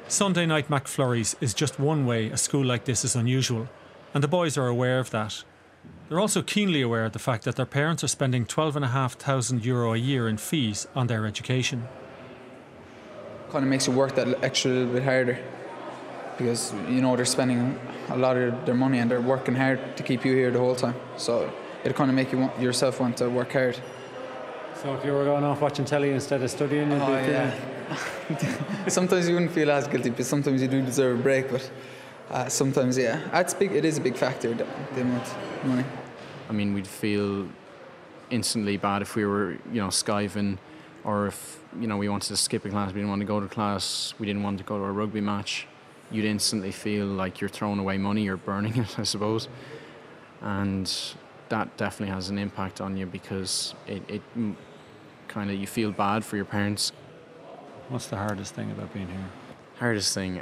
Sunday night McFlurries is just one way a school like this is unusual, and the boys are aware of that. They're also keenly aware of the fact that their parents are spending €12,500 a year in fees on their education. Kind of makes you work that extra little bit harder because, you know, they're spending a lot of their money and they're working hard to keep you here the whole time. So it kind of make you yourself want to work hard. So if you were going off watching telly instead of studying, you'd be feeling... Sometimes you wouldn't feel as guilty, but sometimes you do deserve a break. But sometimes, yeah, it's big. It is a big factor, the amount of money. I mean, we'd feel instantly bad if we were, you know, skiving, or if, you know, we wanted to skip a class, we didn't want to go to class, we didn't want to go to a rugby match. You'd instantly feel like you're throwing away money, you're burning it, I suppose. And that definitely has an impact on you because it kind of, you feel bad for your parents. What's the hardest thing about being here? Hardest thing?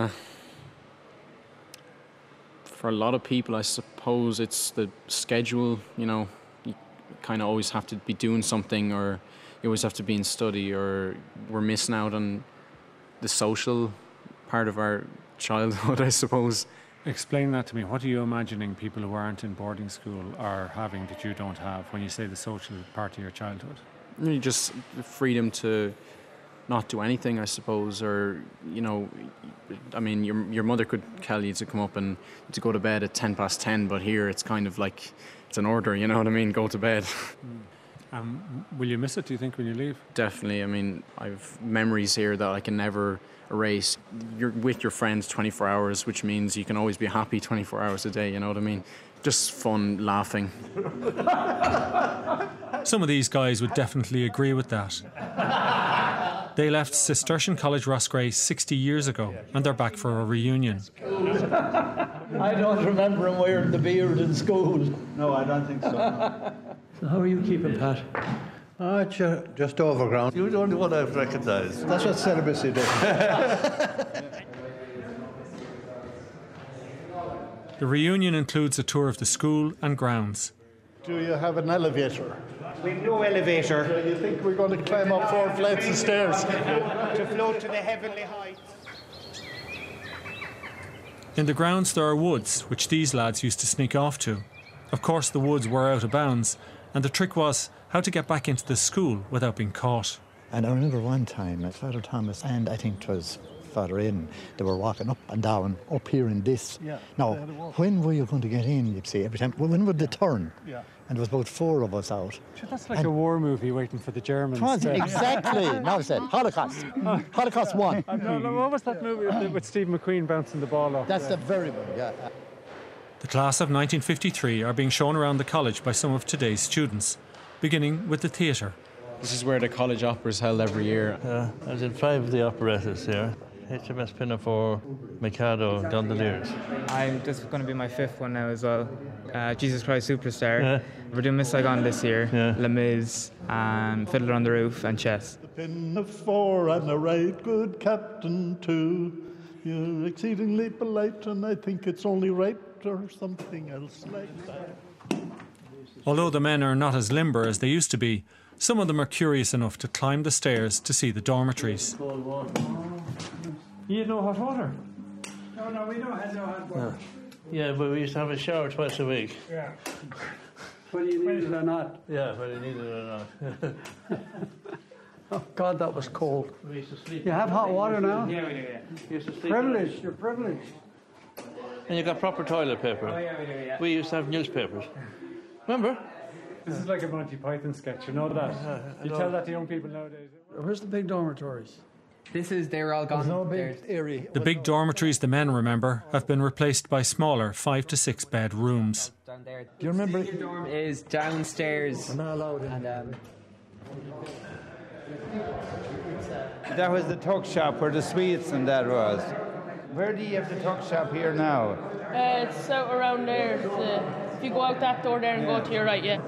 For a lot of people, I suppose it's the schedule. You know, you kind of always have to be doing something, or you always have to be in study, or we're missing out on the social part of our childhood, I suppose. Explain that to me. What are you imagining people who aren't in boarding school are having that you don't have when you say the social part of your childhood? Really just the freedom to not do anything, I suppose, or, you know, I mean, your mother could tell you to come up and to go to bed at 10:10, but here it's kind of like, it's an order, you know what I mean, go to bed. Will you miss it, do you think, when you leave? Definitely. I mean, I've memories here that I can never erase. You're with your friends 24 hours, which means you can always be happy 24 hours a day, you know what I mean? Just fun, laughing. Some of these guys would definitely agree with that. They left Cistercian College Roscrea 60 years ago, and they're back for a reunion. I don't remember him wearing the beard in school. No, I don't think so. No. So how are you keeping, Pat? Oh, just overground. You're the only one I've recognised. That's what celibacy does. The reunion includes a tour of the school and grounds. Do you have an elevator? We've no elevator. Do you think we're going to climb up 4 flights of stairs? To float to the heavenly heights. In the grounds there are woods, which these lads used to sneak off to. Of course the woods were out of bounds, and the trick was how to get back into the school without being caught. And I remember one time, Father Thomas and I think it was Father Aidan, they were walking up and down, up here in this. Yeah, now, when were you going to get in, you'd say, every time? Well, when would the turn? Yeah. And there was about 4 of us out. That's like a war movie waiting for the Germans. Exactly. Now I said, Holocaust. Holocaust 1. No, what was that movie with Steve McQueen bouncing the ball off? That's the very one, yeah. The class of 1953 are being shown around the college by some of today's students, beginning with the theatre. This is where the college opera is held every year. I was in 5 of the operettas here. HMS Pinafore, Mikado, Gondoliers. This is going to be my 5th one now as well. Jesus Christ Superstar. Yeah. We're doing Miss Saigon this year, yeah. Les Mis, and Fiddler on the Roof, and Chess. The Pinafore and a right good captain too. You're exceedingly polite, and I think it's only right or something else like that. Although the men are not as limber as they used to be, some of them are curious enough to climb the stairs to see the dormitories. You had no hot water? No, we don't have no hot water. No. Yeah, but we used to have a shower twice a week. Yeah. Whether you need it or not. Yeah, whether you need it or not. Oh, God, that was cold. We used to sleep. You have hot water now? Yeah, we do, yeah. We used to sleep. Privileged, you're privileged. And you got proper toilet paper. Oh, yeah, we do, yeah. We used to have newspapers. Remember? This is like a Monty Python sketch, you know that? You tell that to young people nowadays. Where's the big dormitories? They're all gone. No big area. The big dormitories the men remember have been replaced by smaller 5 to 6 bed rooms. Down there. Do you remember? The dorm is downstairs. We're not allowed in. And, That was the tuck shop where the sweets and that was. Where do you have the tuck shop here now? It's out around there. If you go out that door there and go to your right, yeah.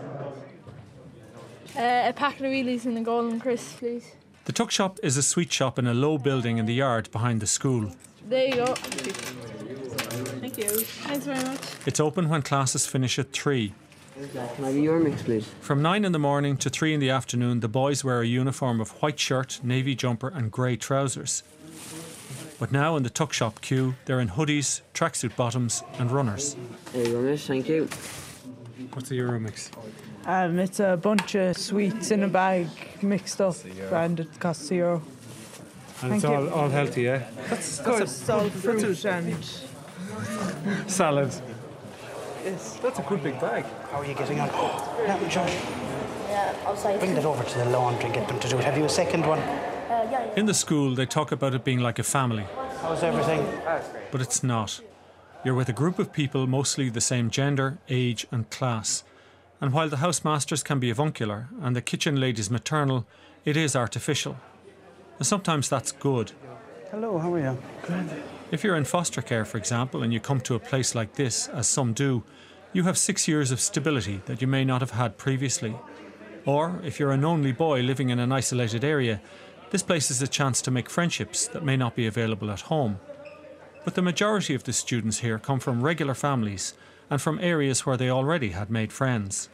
A packet of wheelies and a golden crisp, please. The tuck shop is a sweet shop in a low building in the yard behind the school. There you go. Thank you. Thanks very much. It's open when classes finish at 3. Can I be your mix, please? From 9 in the morning to 3 in the afternoon, the boys wear a uniform of white shirt, navy jumper and grey trousers. But now in the tuck shop queue, they're in hoodies, tracksuit bottoms and runners. Euromix, thank you. What's the Euromix? It's a bunch of sweets in a bag mixed up and it costs €1. And it's all healthy, yeah? That's all fruit and salad. Yes. That's a good big bag. How are you getting on? Now, Josh, Yeah, outside. bring that over to the laundry and get them to do it. Have you a second one? Yeah. In the school, they talk about it being like a family. How's everything? But it's not. You're with a group of people mostly the same gender, age and class. And while the housemaster's can be avuncular and the kitchen lady's maternal, it is artificial. And sometimes that's good. Hello, how are you? Good. If you're in foster care, for example, and you come to a place like this, as some do, you have 6 years of stability that you may not have had previously. Or, if you're an only boy living in an isolated area, this place is a chance to make friendships that may not be available at home. But the majority of the students here come from regular families and from areas where they already had made friends.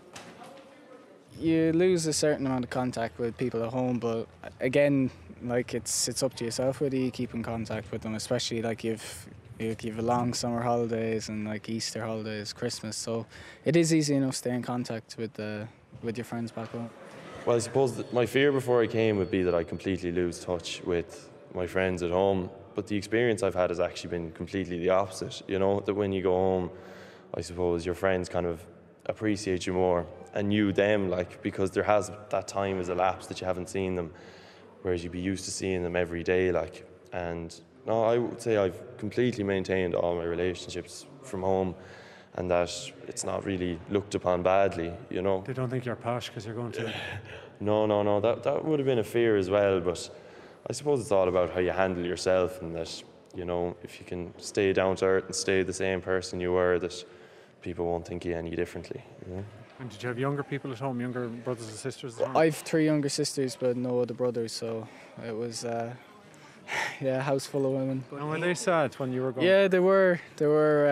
You lose a certain amount of contact with people at home, but again, like it's up to yourself whether you keep in contact with them, especially like you've a long summer holidays and like Easter holidays, Christmas, so it is easy enough to stay in contact with your friends back home. Well, I suppose that my fear before I came would be that I completely lose touch with my friends at home, but the experience I've had has actually been completely the opposite. You know, that when you go home, I suppose your friends kind of appreciate you more and you them, like, because that time has elapsed that you haven't seen them, whereas you'd be used to seeing them every day, like. And no, I would say I've completely maintained all my relationships from home, and that it's not really looked upon badly, you know. They don't think you're posh because you're going to... No, that would have been a fear as well, but I suppose it's all about how you handle yourself, and that, you know, if you can stay down to earth and stay the same person you were, that people won't think you any differently, you know. And did you have younger people at home, younger brothers and sisters? I've 3 younger sisters but no other brothers, so it was a house full of women. And were they sad when you were gone? Yeah, they were they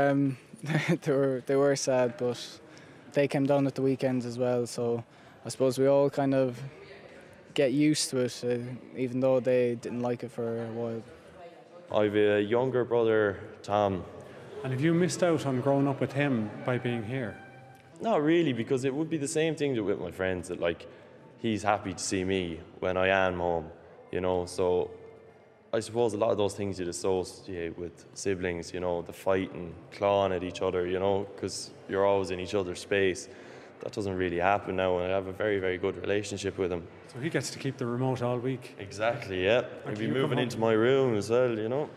were sad, but they came down at the weekends as well, so I suppose we all kind of get used to it, even though they didn't like it for a while. I've a younger brother, Tom. And have you missed out on growing up with him by being here? Not really, because it would be the same thing with my friends, that like he's happy to see me when I am home, you know. So I suppose a lot of those things you'd associate with siblings, you know, the fighting, clawing at each other, you know, because you're always in each other's space. That doesn't really happen now, and I have a very, very good relationship with him. So he gets to keep the remote all week? Exactly, yeah. He'll be moving into my room as well, you know.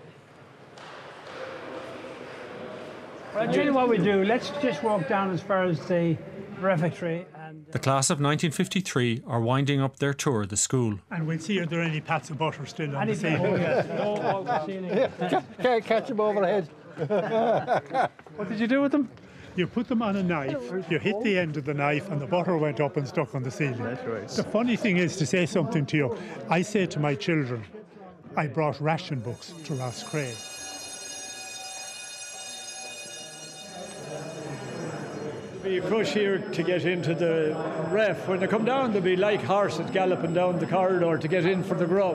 Well, I'll tell you what we do. Let's just walk down as far as the refectory. The class of 1953 are winding up their tour of the school. And we'll see if there are any pats of butter still on the Oh, ceiling. yes. Can't catch them overhead. What did you do with them? You put them on a knife, you hit the end of the knife, and the butter went up and stuck on the ceiling. That's right. The funny thing is, to say something to you, I say to my children, I brought ration books to Roscrea. There'll be a crush here to get into the ref. When they come down, they'll be like horses galloping down the corridor to get in for the grub.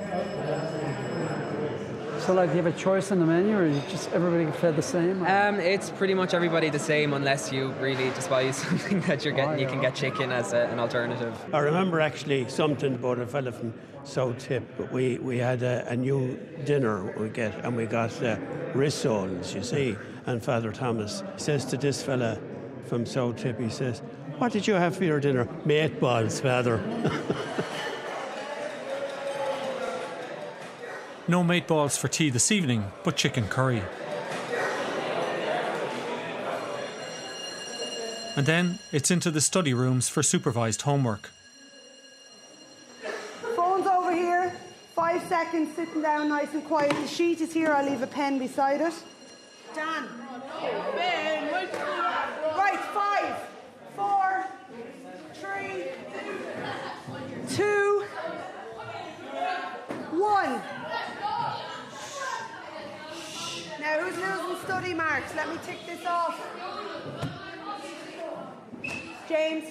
So, like, do you have a choice in the menu, or is it just everybody fed the same? It's pretty much everybody the same, unless you really despise something that you're getting. You can get chicken as an alternative. I remember actually something about a fella from South Tip. We had a new dinner we got rissoles, you see. And Father Thomas says to this fella from South Tip, he says, "What did you have for your dinner?" "Meatballs, Father." No meatballs for tea this evening, but chicken curry. And then it's into the study rooms for supervised homework. Phone's over here. 5 seconds, sitting down nice and quiet. The sheet is here, I'll leave a pen beside it. Dan. Right, 5, 4, 3, 2, 1. Now, who's losing study marks? Let me tick this off. James.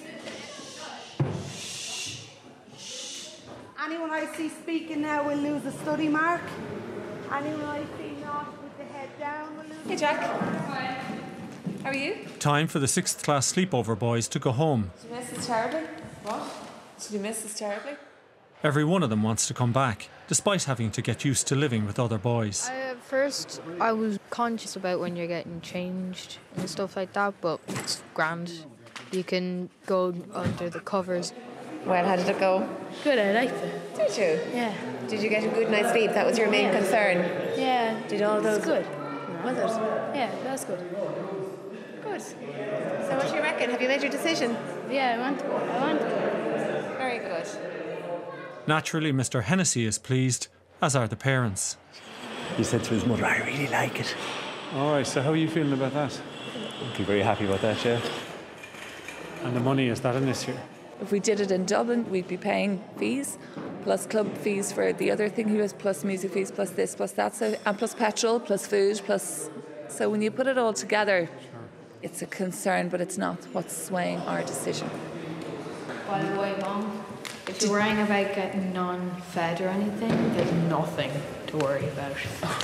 Anyone I see speaking now will lose a study mark. Anyone I see not with the head down will lose. Hey, Jack. How are you? Time for the 6th class sleepover boys to go home. Did you miss us terribly? What? Did you miss us terribly? Every one of them wants to come back, despite having to get used to living with other boys. At first, I was conscious about when you're getting changed and stuff like that, but it's grand. You can go under the covers. Well, how did it go? Good, I liked it. Did you? Yeah. Did you get a good night's sleep? That was your main concern. Yeah. Did all those... It's good. Was it? Yeah, that's good. Good. So what do you reckon? Have you made your decision? Yeah, I want to go. Very good. Naturally, Mr. Hennessy is pleased, as are the parents. He said to his mother, I really like it. All right, so how are you feeling about that? I'd be very happy about that, yeah. And the money, is that an issue? If we did it in Dublin, we'd be paying fees, plus club fees for the other thing he was, plus music fees, plus this, plus that, so, and plus petrol, plus food, plus... So when you put it all together, it's a concern, but it's not what's swaying our decision. By the way, Mom, if you're worrying about getting non-fed or anything, there's nothing to worry about.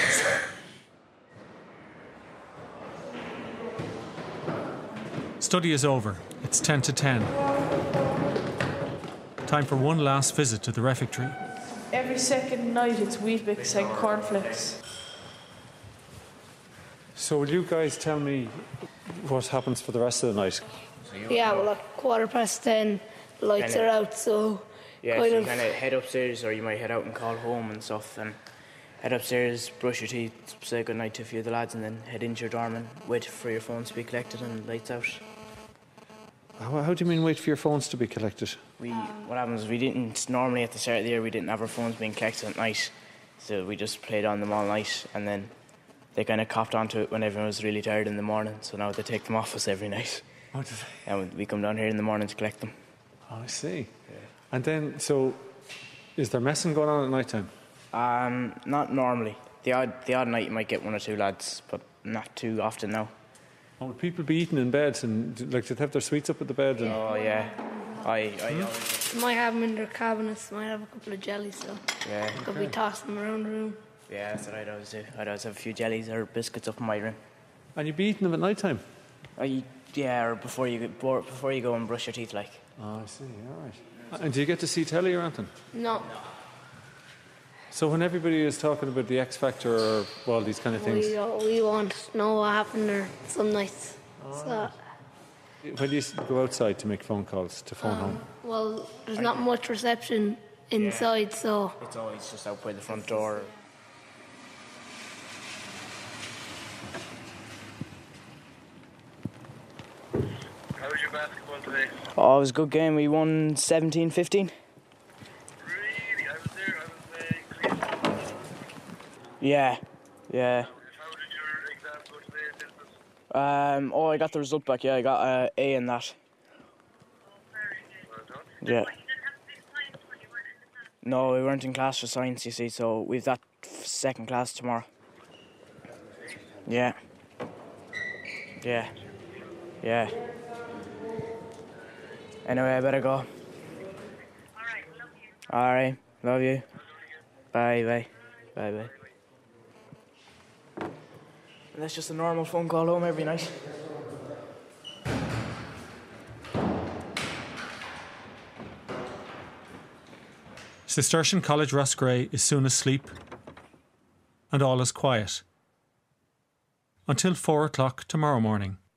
Study is over. It's 10 to 10. Time for one last visit to the refectory. Every second night it's Weet-Bix and cornflakes. So will you guys tell me what happens for the rest of the night? Yeah, well, like 10:15, lights are out, so yeah, so you kind of head upstairs, or you might head out and call home and stuff, and head upstairs, brush your teeth, say good night to a few of the lads, and then head into your dorm and wait for your phones to be collected and lights out. How do you mean wait for your phones to be collected? What happens is we didn't, normally at the start of the year, we didn't have our phones being collected at night, so we just played on them all night, and then they kind of copped onto it when everyone was really tired in the morning, so now they take them off us every night. Oh, do they? And we come down here in the morning to collect them. Oh, I see. Yeah. And then, so, is there messing going on at night time? Not normally. The odd night you might get one or two lads, but not too often now. Oh, would people be eating in bed and like to have their sweets up at the bed? And... Oh yeah, I always... Might have them in their cabinets, might have a couple of jellies, so yeah. Could be tossing them around the room. Yeah, that's what I'd always do. I'd always have a few jellies or biscuits up in my room. And you'd be eating them at night time? Yeah, or before you go and brush your teeth, like. Oh, I see. All right. And do you get to see telly or anything? No. So when everybody is talking about the X Factor or all these kind of things, we want to know what happened there some nights. So, when do you go outside to make phone calls to phone home? Well, there's not much reception inside, so it's always just out by the front door. How was your basketball today? Oh, it was a good game. We won 17-15. Really? I was there. I was Yeah. How did your exams go today in business? I got the result back. Yeah, I got an A in that. Well done. Yeah. No, we weren't in class for science, you see, so we've that second class tomorrow. Yeah. Yeah. Yeah. Anyway, I better go. Alright, love you. Bye, bye. Bye, bye. And that's just a normal phone call home every night. Cistercian College Roscrea is soon asleep, and all is quiet. Until 4 o'clock tomorrow morning.